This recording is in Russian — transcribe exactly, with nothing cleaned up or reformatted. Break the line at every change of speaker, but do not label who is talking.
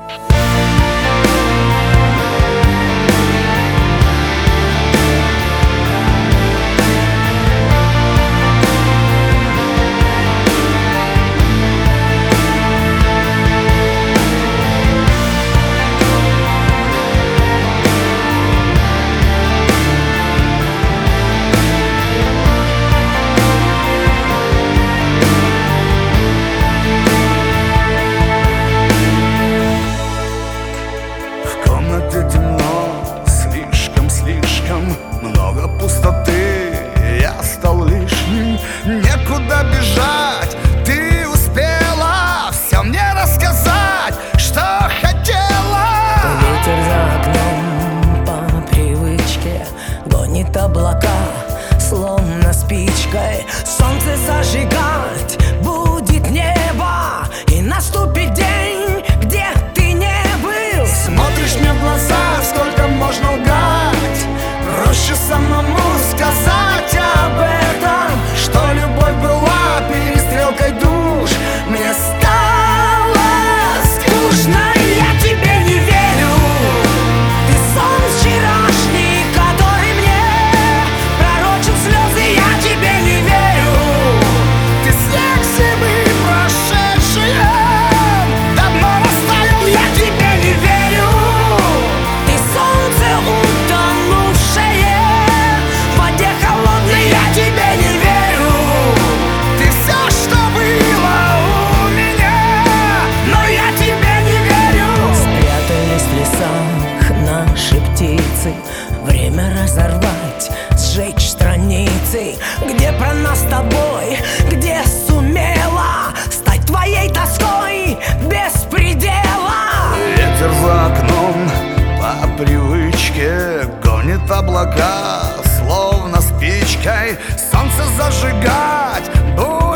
Много пустоты, я стал лишним. Некуда бежать, ты успела все мне рассказать, что хотела.
Ветер за окном по привычке гонит облака, словно спичкой. Солнце зажигать будет небо, и наступит день, где ты не был.
Смотришь мне в глаза, сколько можно лгать. Проще самому сказать об этом, что любовь была перестрелкой душ. Мне стало скучно, и я тебе не верю. Ты сон вчерашний, который мне пророчил слезы, я тебе не верю. Ты снег зимы прошедшие, давно растаял, я тебе не верю.
Ты солнце утонувшее в воде холодной, я тебе не верю.
Ты все, что было у меня, но я тебе не верю.
Спрятались в лесах наши птицы, время разорвать, сжечь страницы. Где про нас с тобой, где сумела стать твоей тоской без предела?
Ветер за окном по привычке гонит облака, словно спичкой солнце зажигать будет.